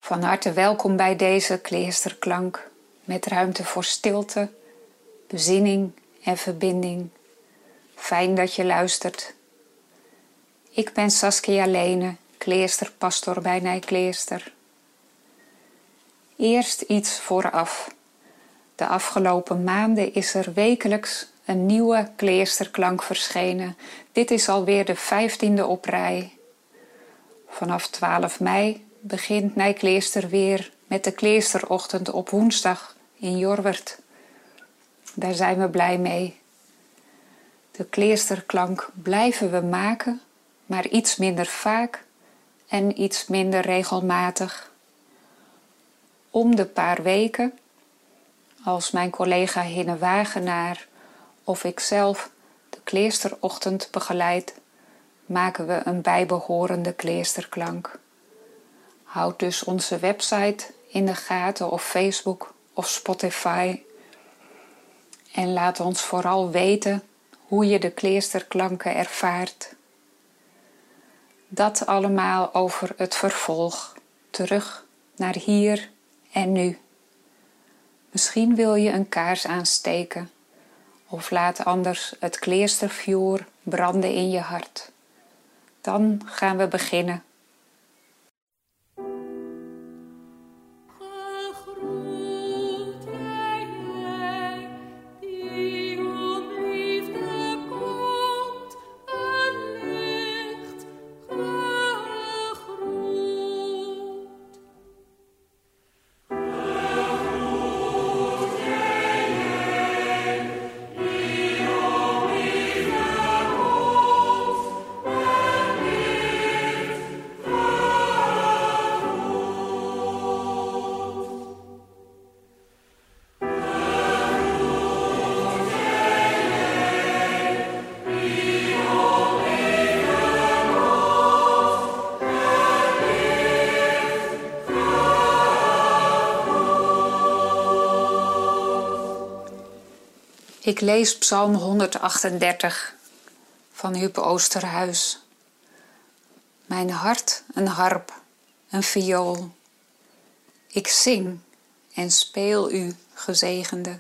Van harte welkom bij deze kleersterklank met ruimte voor stilte, bezinning en verbinding. Fijn dat je luistert. Ik ben Saskia Lene, kleersterpastor bij Nijkleerster. Eerst iets vooraf. De afgelopen maanden is er wekelijks een nieuwe kleersterklank verschenen. Dit is alweer de 15e op rij. Vanaf 12 mei begint Nijkleerster weer met de kleersterochtend op woensdag in Jorwert. Daar zijn we blij mee. De kleersterklank blijven we maken, maar iets minder vaak en iets minder regelmatig. Om de paar weken, als mijn collega Hinne Wagenaar of ikzelf de kleersterochtend begeleid, maken we een bijbehorende kleersterklank. Houd dus onze website in de gaten of Facebook of Spotify. En laat ons vooral weten hoe je de kleersterklanken ervaart. Dat allemaal over het vervolg, terug naar hier en nu. Misschien wil je een kaars aansteken of laat anders het kleerstervuur branden in je hart. Dan gaan we beginnen. Ik lees Psalm 138 van Huub Oosterhuis. Mijn hart een harp, een viool. Ik zing en speel u, gezegende.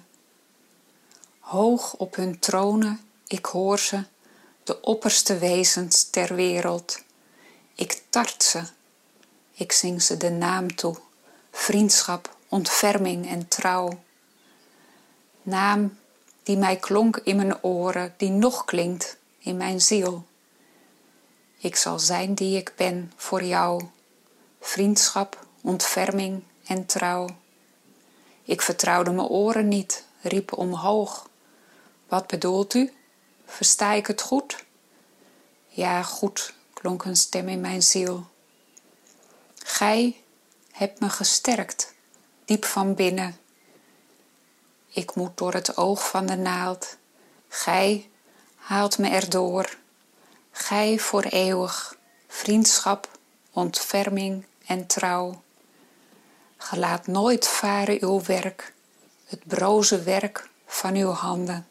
Hoog op hun tronen, ik hoor ze, de opperste wezens ter wereld. Ik tart ze, ik zing ze de naam toe, vriendschap, ontferming en trouw. Naam die mij klonk in mijn oren, die nog klinkt in mijn ziel. Ik zal zijn die ik ben voor jou, vriendschap, ontferming en trouw. Ik vertrouwde mijn oren niet, riep omhoog. Wat bedoelt u? Versta ik het goed? Ja, goed, klonk een stem in mijn ziel. Gij hebt me gesterkt, diep van binnen. Ik moet door het oog van de naald. Gij haalt me erdoor. Gij voor eeuwig, vriendschap, ontferming en trouw. Ge laat nooit varen uw werk, het broze werk van uw handen.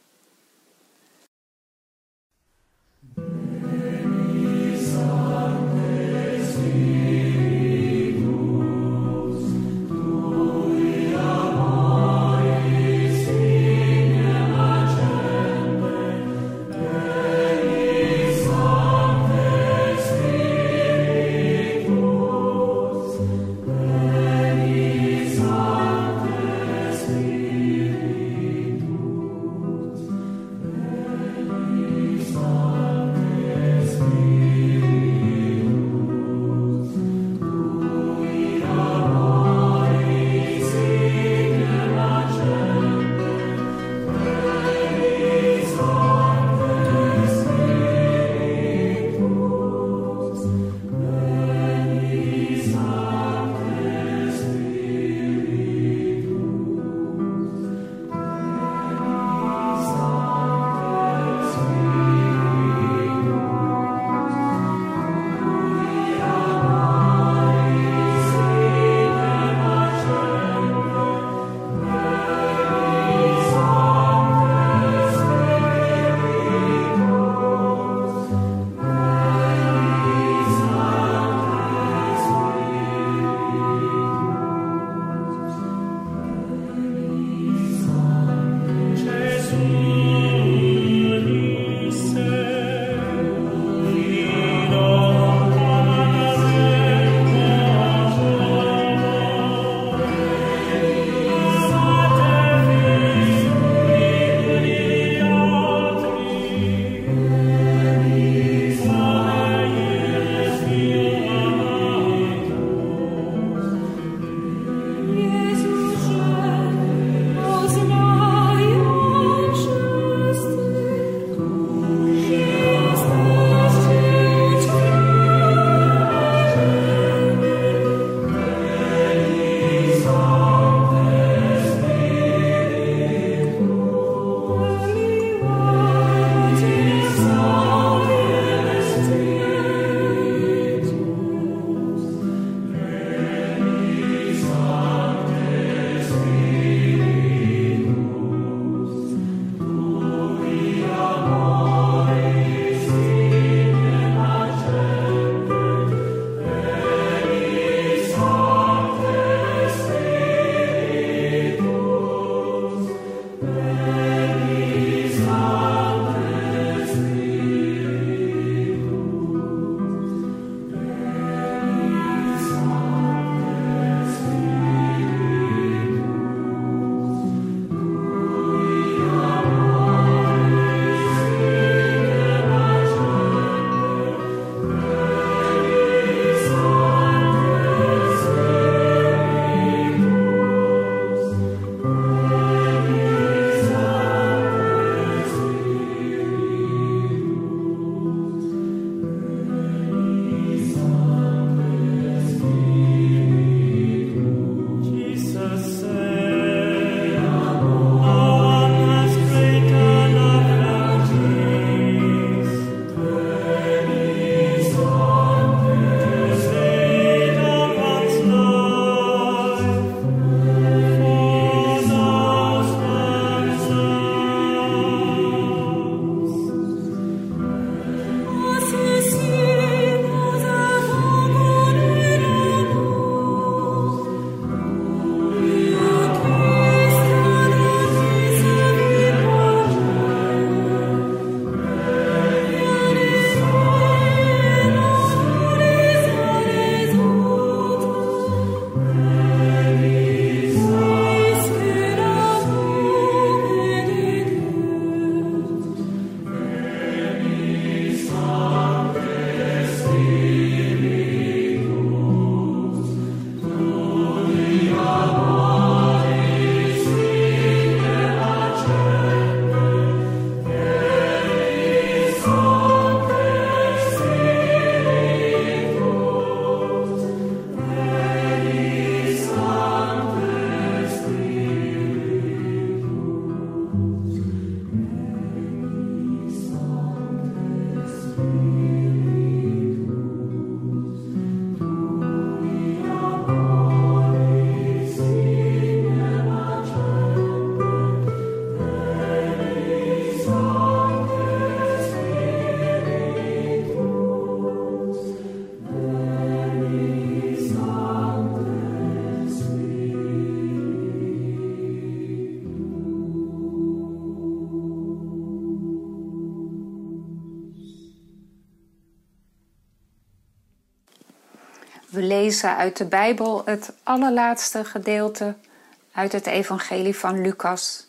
We lezen uit de Bijbel het allerlaatste gedeelte uit het evangelie van Lucas.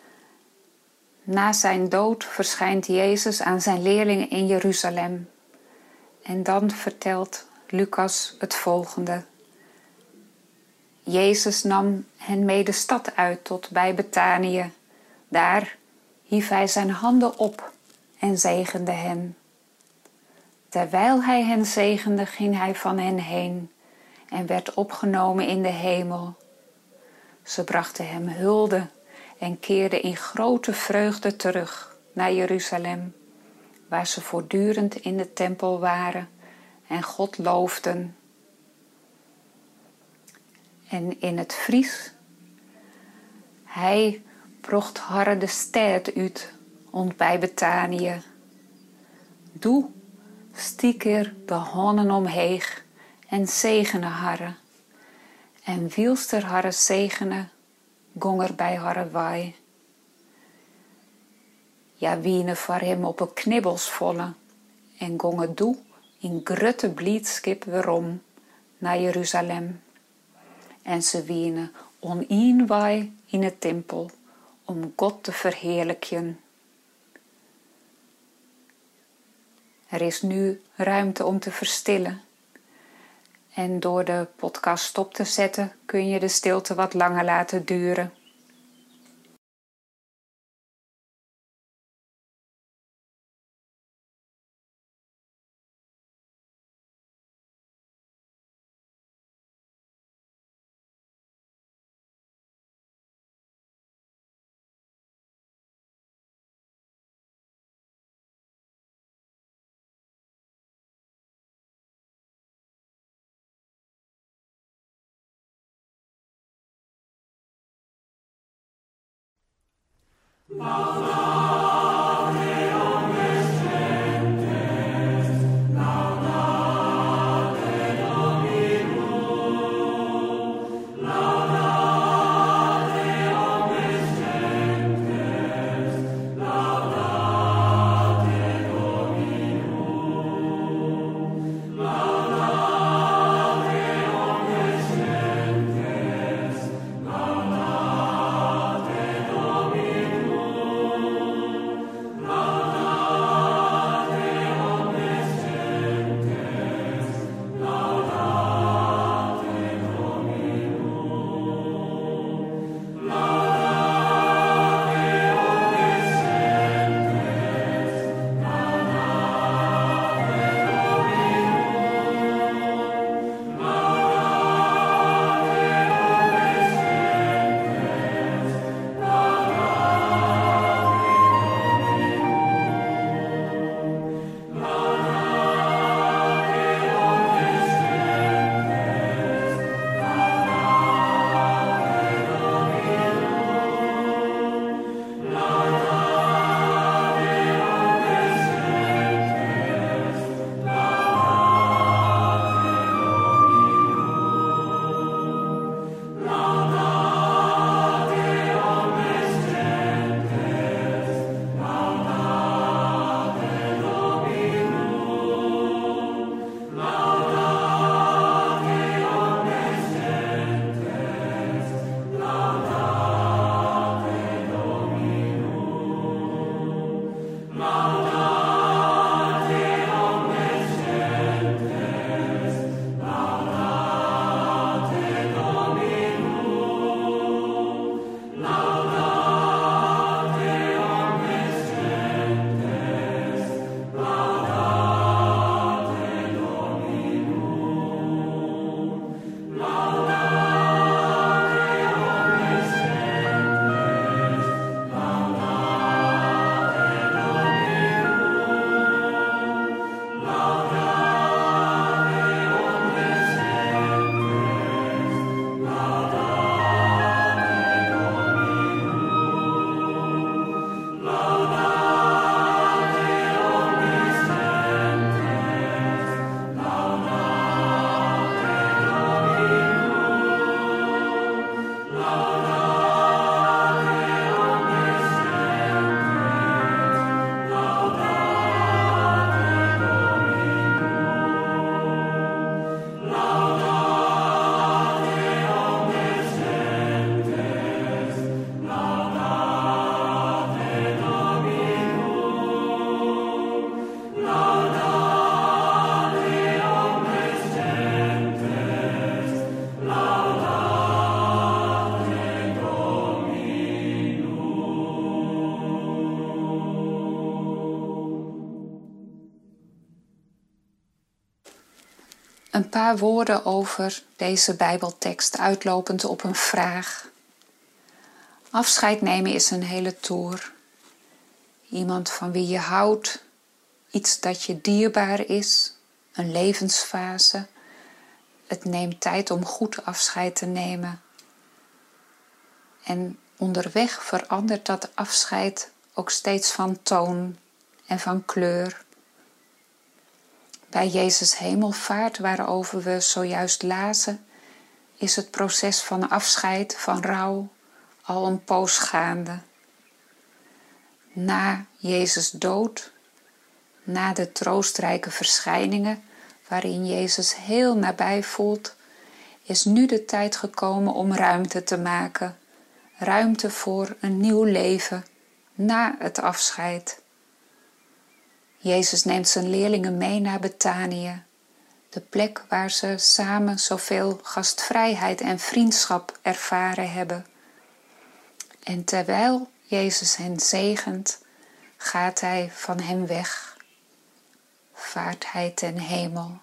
Na zijn dood verschijnt Jezus aan zijn leerlingen in Jeruzalem. En dan vertelt Lucas het volgende. Jezus nam hen mee de stad uit tot bij Betanië. Daar hief hij zijn handen op en zegende hen. Terwijl hij hen zegende, ging hij van hen heen en werd opgenomen in de hemel. Ze brachten hem hulde en keerden in grote vreugde terug naar Jeruzalem, waar ze voortdurend in de tempel waren en God loofden. En in het Fries: hij brocht harre de stad uit ont bij Betanië. Doe stiek er de honnen omheeg en zegene harre. En wielster harre zegene, gong er bij harre waai. Ja, wiene voor hem op een knibbels volle en gongen doe in grutte bliedskip weerom naar Jeruzalem. En ze wiene oneen waai in het tempel om God te verheerlijken. Er is nu ruimte om te verstillen. En door de podcast stop te zetten kun je de stilte wat langer laten duren. Een paar woorden over deze Bijbeltekst uitlopend op een vraag. Afscheid nemen is een hele toer. Iemand van wie je houdt, iets dat je dierbaar is, een levensfase. Het neemt tijd om goed afscheid te nemen. En onderweg verandert dat afscheid ook steeds van toon en van kleur. Bij Jezus' hemelvaart, waarover we zojuist lazen, is het proces van afscheid, van rouw, al een poos gaande. Na Jezus' dood, na de troostrijke verschijningen, waarin Jezus heel nabij voelt, is nu de tijd gekomen om ruimte te maken. Ruimte voor een nieuw leven na het afscheid. Jezus neemt zijn leerlingen mee naar Betanië, de plek waar ze samen zoveel gastvrijheid en vriendschap ervaren hebben. En terwijl Jezus hen zegent, gaat hij van hen weg, vaart hij ten hemel.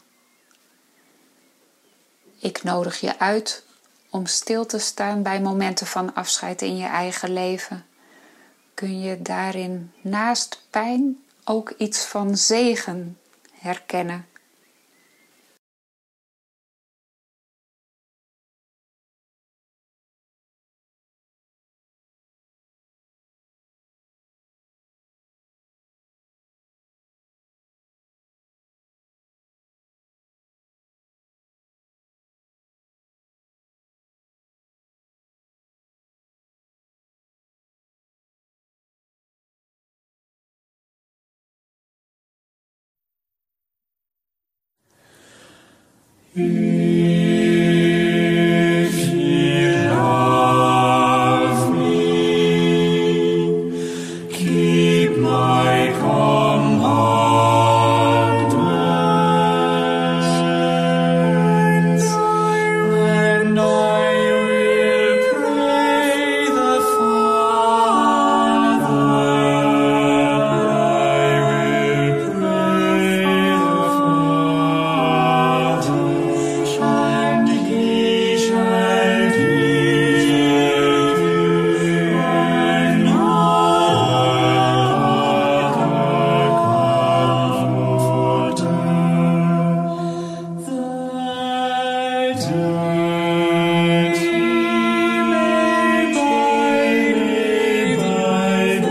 Ik nodig je uit om stil te staan bij momenten van afscheid in je eigen leven. Kun je daarin naast pijn ook iets van zegen herkennen? If ye love me, keep my commandments, and I will pray the Father, and he shall give you another Comforter, that he may abide with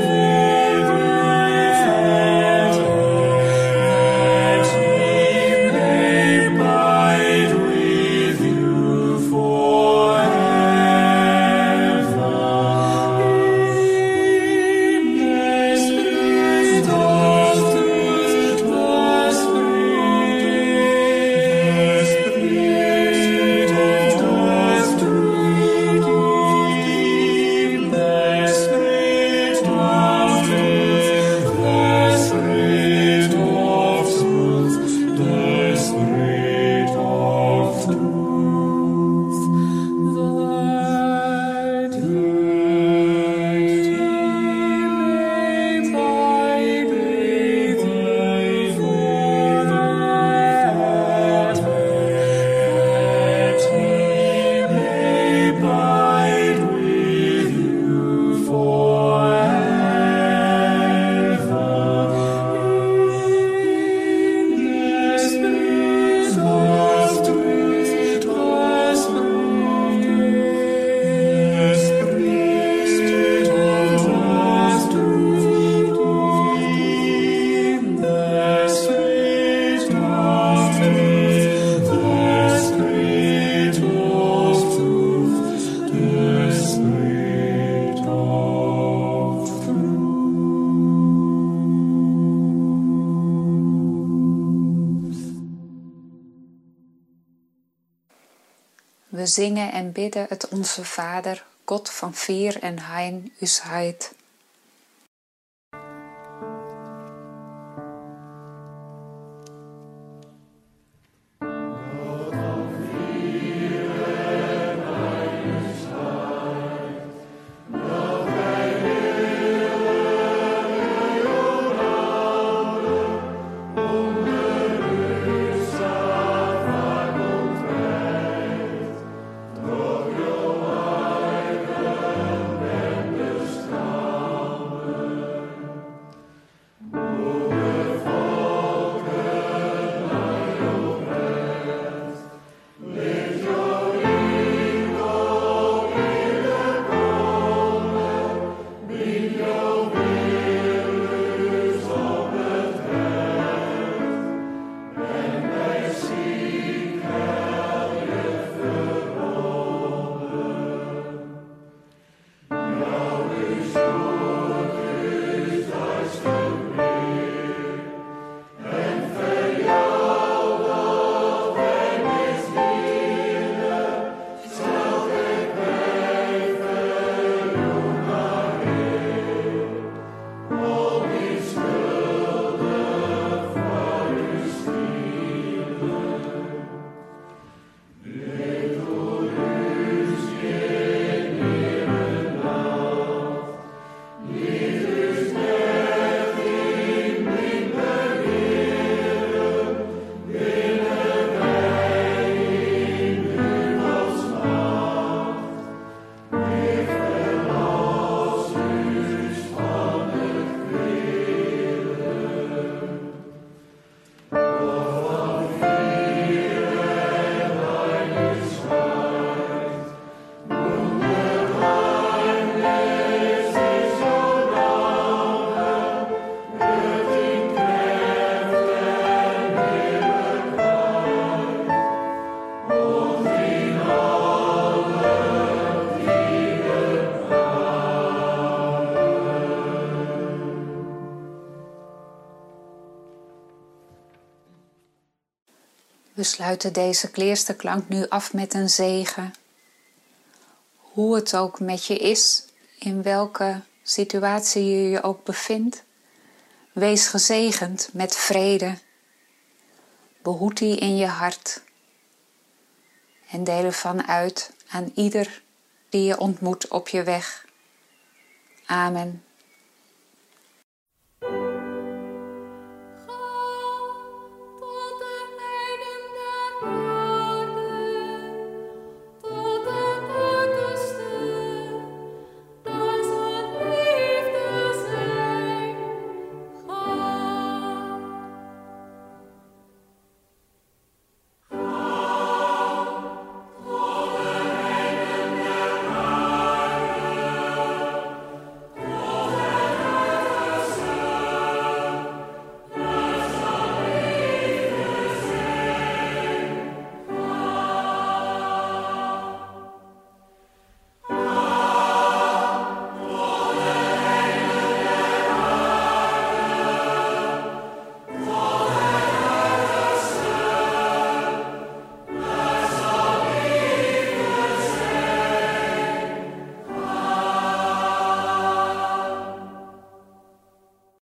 you forever. In the spirit of truth, the spirit of truth, in the spirit of truth, the spirit of truth, the spirit of truth, that he may abide with you forever, that he may abide with you forever. In the spirit of truth, the spirit of truth, in the spirit of truth, the spirit of truth, the spirit of truth. We zingen en bidden het Onze Vader, God van Vier en Hein, us heit. Om de rust We sluiten deze kleersterklank nu af met een zegen. Hoe het ook met je is, in welke situatie je je ook bevindt, wees gezegend met vrede. Behoed die in je hart en deel ervan uit aan ieder die je ontmoet op je weg. Amen.